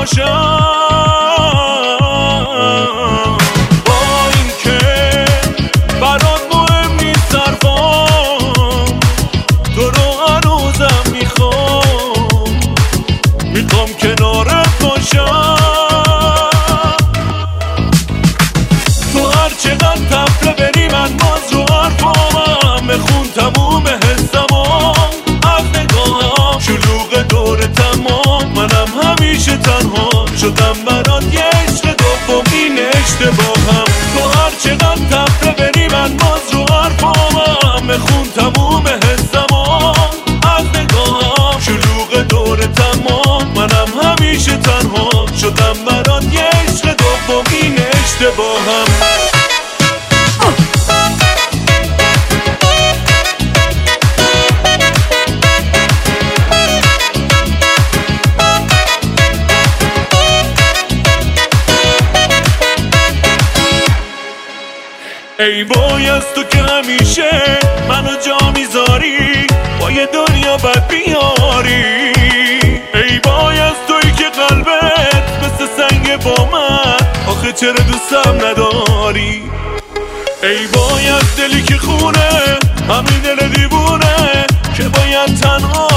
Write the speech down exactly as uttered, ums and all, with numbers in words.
باشم، با این که برات مهم نیست حرفام، تو رو هنوزم میخوام، میخوام کنارت باشم. تو هر چقدر تفره بری من باز رو حرفامم، بخون تموم حسمام از نگاهم، شلوغ دور تمام منم همیشه تنها شدم برات یه عشق دومین اشتباهم. تو هر چقدر تفره بری من باز رو حرفامم، بخون تموم حسمام از نگاهم، شلوغ دور تمام منم همیشه تنها شدم برات یه عشق دومین اشتباهم. ای وای از تو که همیشه منو جا میذاری، با یه دنیا بد بیاری. ای وای از تویی که قلبت مثل سنگ با من، آخه چرا دوستم نداری. ای وای از دلی که خونه، همین دل دیوونه که باید تنها